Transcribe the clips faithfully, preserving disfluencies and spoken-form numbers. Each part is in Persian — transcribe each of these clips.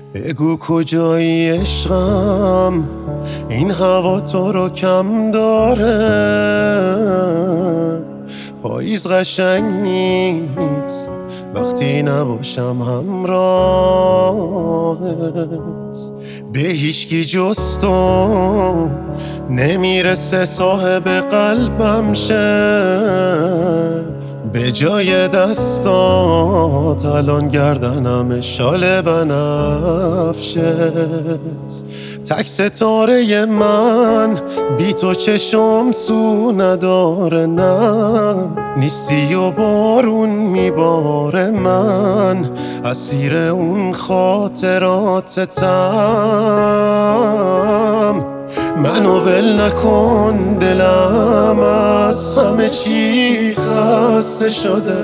بگو کجایی عشقم، این هوا تو رو کم داره. پاییز قشنگ نیست وقتی نباشم همراهت. به هیچکی جز تو نمیرسه صاحب قلبم شه. به جای دستات الان گردنم شال بنفشت. تک ستاره من بی تو چشم سو نداره. نه نیستی و بارون میباره، من اسیر اون خاطراتتم. منو ول نکن، دلم از همه چی خسته شده.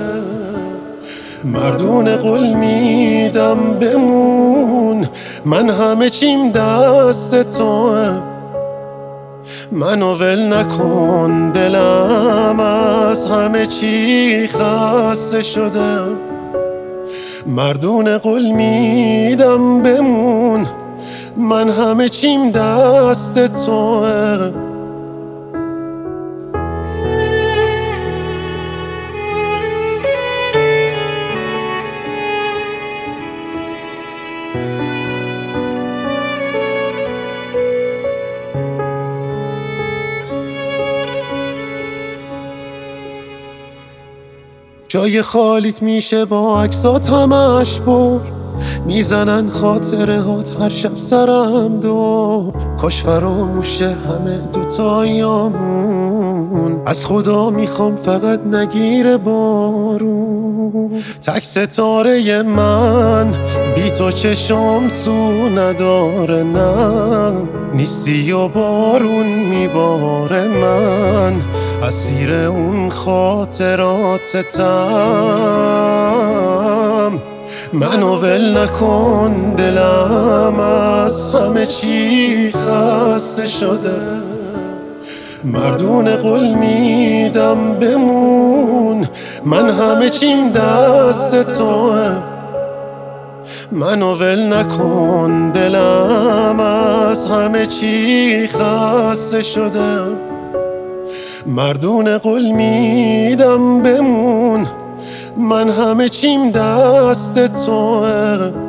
مردون قول میدم بمون، من همه چیم دست توه. منو ول نکن، دلم از همه چی خسته شده. مردون قول میدم بمون، من همه چیم دست توه. جای خالیت میشه با عکسات همش پر، میزنن خاطره هات هر شب سرم دو. کاش فراموشه همه دوتایامون، از خدا میخوام فقط نگیره بارون. تک ستاره من بی تو چشم سو نداره. نه نیستی و بارون میباره، من اسیر اون خاطراتتم. منو ول نکن، دلم از همه چی خسته شده. مردون قول میدم بمون، من همه چیم دست توه. منو ول نکن، دلم از همه چی خسته شده. مردون قول میدم بمون، من همه چیم دست توه.